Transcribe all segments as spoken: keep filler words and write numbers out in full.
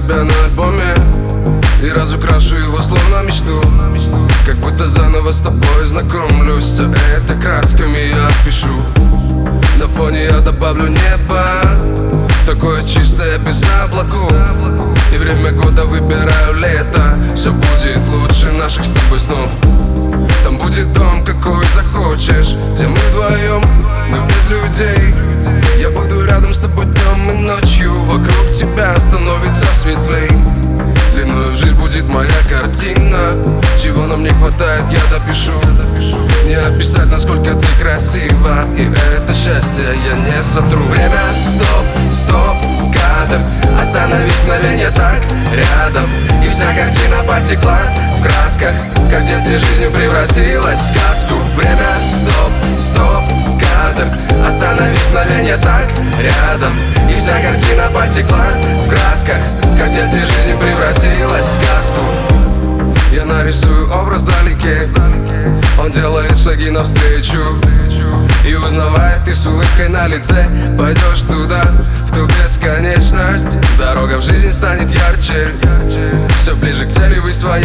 тебя на альбоме и разукрашу его словно мечту. Как будто заново с тобой знакомлюсь. Все это красками я пишу. На фоне я добавлю небо, такое чистое, без облаков. И время года выбираю лето. Все будет лучше наших с тобой снов. Там будет дом, какой захочешь, где мы вдвоем, мы без людей. Я буду рядом с тобой днем и ночью. Вокруг тебя становится светлей. Длиною в жизнь будет моя картина. Чего нам не хватает, я допишу. Не описать, насколько ты красива. И это счастье я не сотру. Время, стоп, стоп, кадр. Остановись мгновение так рядом. И вся картина потекла в красках, как в детстве жизнь превратилась в сказку. Время, стоп, стоп, кадр. Остановись мгновение так рядом. И вся картина потекла в красках, как в детстве жизнь превратилась в сказку. Я нарисую образ вдалеке. Он делает шаги навстречу и узнавая, ты с улыбкой на лице пойдешь туда, в ту бесконечность. Дорога в жизни станет ярче, все ближе к цели вы своей.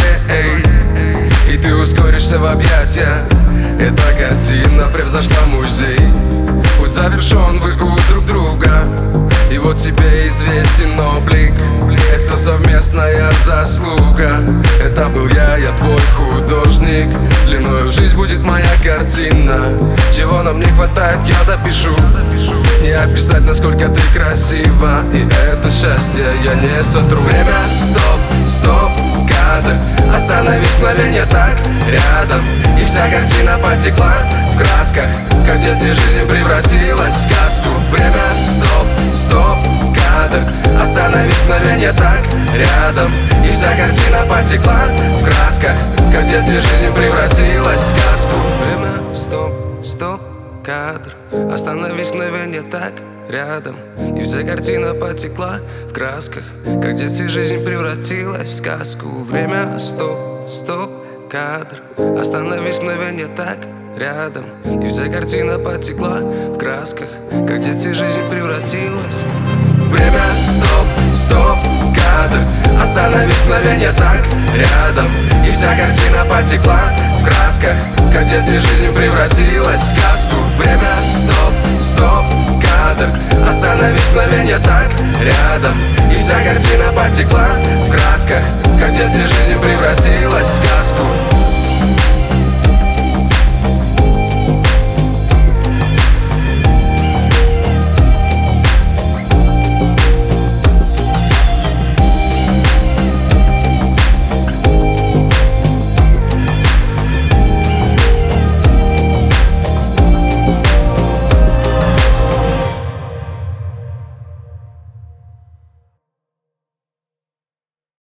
И ты ускоришься в объятия. Эта картина превзошла музей. Путь завершен, вы у друг друга. И вот тебе известен облик. Это совместная заслуга. Это был я, я твой художник. Длиною в жизнь будет моя картина. Чего нам не хватает, я допишу. Не описать, насколько ты красива. И это счастье я не сотру. Время, стоп, стоп, кадр. Остановись мгновение так рядом. И вся картина потекла в красках, как в детстве жизнь превратилась в сказку. Время, стоп, стоп, кадр. Остановись мгновение так рядом. И вся картина потекла в красках, как в детстве жизнь превратилась в сказку. Время, стоп, стоп, кадр. Остановись мгновение так рядом. И вся картина потекла в красках, как в детстве жизнь превратилась в сказку. Время, стоп, стоп, кадр. Остановись мгновение так рядом. И вся картина потекла в красках, как в детстве жизнь превратилась. Время, стоп, стоп, кадр. Остановись мгновение так рядом. И вся картина потекла в красках, как в детстве жизнь превратилась в сказку. Время, стоп, стоп, кадр. Остановись мгновение так рядом. И вся картина потекла в красках,